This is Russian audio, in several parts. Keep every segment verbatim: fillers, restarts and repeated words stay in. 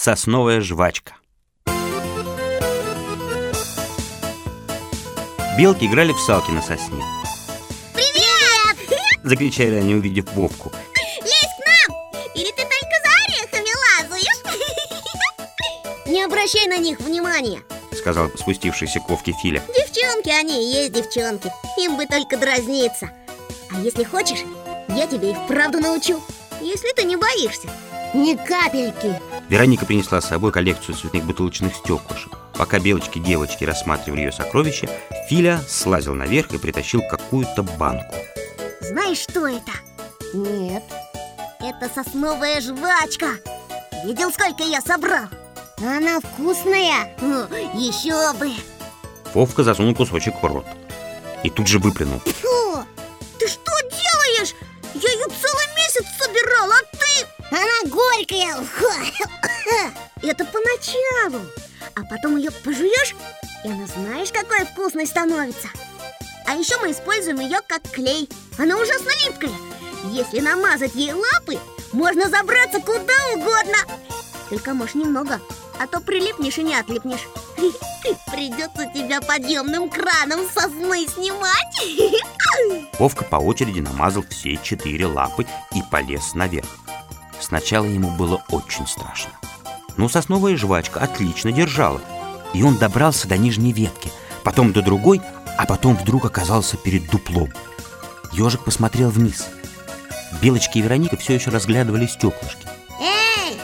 сосновая жвачка. Белки играли в салки на сосне. Привет! Закричали они, увидев Вовку. Лезь к нам! Или ты только за орехами лазаешь? Не обращай на них внимания, сказал спустившийся к Вовке Филя. Девчонки они и есть девчонки. Им бы только дразниться. А если хочешь, я тебе и вправду научу, если ты не боишься. Ни капельки. Вероника принесла с собой коллекцию цветных бутылочных стеклышек. Пока белочки-девочки рассматривали ее сокровища, Филя слазил наверх и притащил какую-то банку. Знаешь, что это? Нет. Это сосновая жвачка. Видел, сколько я собрал? Она вкусная. О, еще бы. Вовка засунул кусочек в рот и тут же выплюнул. Фу, ты что делаешь? Я ее целый месяц собирал, а ты... Она горькая. Это поначалу. А потом ее пожуешь, и она знаешь, какой вкусной становится. А еще мы используем ее как клей. Она ужасно липкая. Если намазать ей лапы, можно забраться куда угодно. Только, может, немного, а то прилипнешь и не отлипнешь. Придется тебя подъемным краном с сосны снимать. Вовка по очереди намазал все четыре лапы и полез наверх. Сначала ему было очень страшно. Но сосновая жвачка отлично держала, и он добрался до нижней ветки, потом до другой, а потом вдруг оказался перед дуплом. Ежик посмотрел вниз. Белочки и Вероника все еще разглядывали стеклышки. Эй!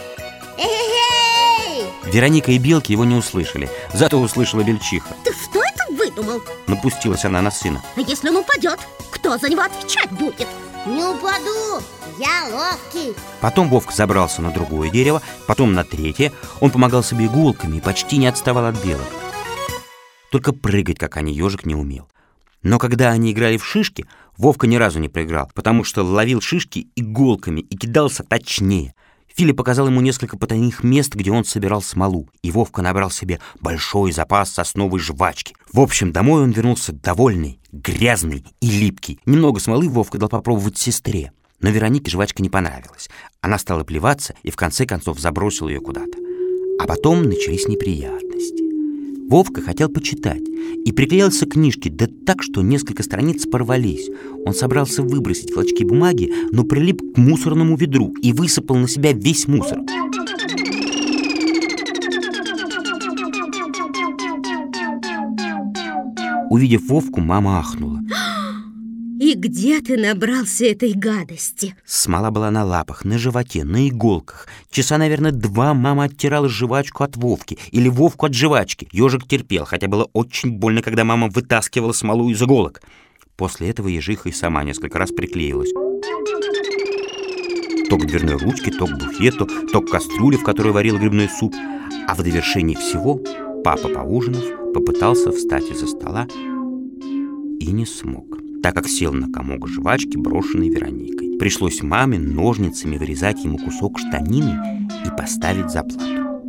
Эй! Вероника и белки его не услышали, зато услышала Бельчиха. Ты что это выдумал? Напустилась она на сына. А если он упадет, кто за него отвечать будет? Не упаду, я ловкий. Потом Вовка забрался на другое дерево, потом на третье. Он помогал себе иголками и почти не отставал от белок. Только прыгать, как они, ежик не умел. Но когда они играли в шишки, Вовка ни разу не проиграл, потому что ловил шишки иголками и кидался точнее. Филя показал ему несколько потайных мест, где он собирал смолу, и Вовка набрал себе большой запас сосновой жвачки. В общем, домой он вернулся довольный, грязный и липкий. Немного смолы Вовка дал попробовать сестре, но Веронике жвачка не понравилась. Она стала плеваться и в конце концов забросила ее куда-то. А потом начались неприятности. Вовка хотел почитать и приклеился к книжке, да так, что несколько страниц порвались. Он собрался выбросить клочки бумаги, но прилип к мусорному ведру и высыпал на себя весь мусор. Увидев Вовку, мама ахнула. И где ты набрался этой гадости? Смола была на лапах, на животе, на иголках. Часа, наверное, два мама оттирала жвачку от Вовки или Вовку от жвачки. Ежик терпел, хотя было очень больно, когда мама вытаскивала смолу из иголок. После этого ежиха и сама несколько раз приклеилась. То к дверной ручке, то к буфету, то к кастрюле, в которой варил грибной суп. А в довершении всего папа, поужинав, попытался встать из-за стола и не смог, так как сел на комок жвачки, брошенной Вероникой. Пришлось маме ножницами вырезать ему кусок штанины и поставить заплату.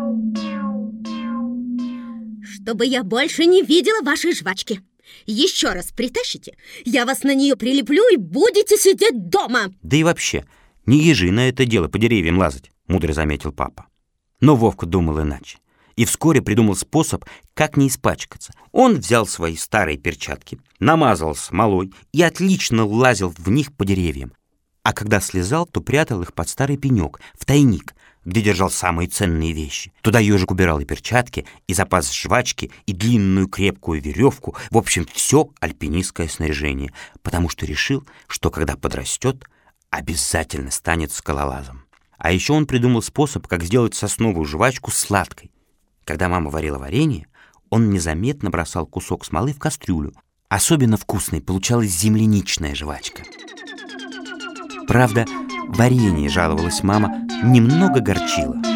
Чтобы я больше не видела вашей жвачки. Еще раз притащите, я вас на нее прилеплю и будете сидеть дома. Да и вообще, не ежи на это дело по деревьям лазать, мудро заметил папа. Но Вовка думал иначе и вскоре придумал способ, как не испачкаться. Он взял свои старые перчатки, намазал смолой и отлично лазил в них по деревьям. А когда слезал, то прятал их под старый пенек, в тайник, где держал самые ценные вещи. Туда ежик убирал и перчатки, и запас жвачки, и длинную крепкую веревку, в общем, все альпинистское снаряжение, потому что решил, что когда подрастет, обязательно станет скалолазом. А еще он придумал способ, как сделать сосновую жвачку сладкой. Когда мама варила варенье, он незаметно бросал кусок смолы в кастрюлю. Особенно вкусной получалась земляничная жвачка. Правда, варенье, жаловалась мама, немного горчило.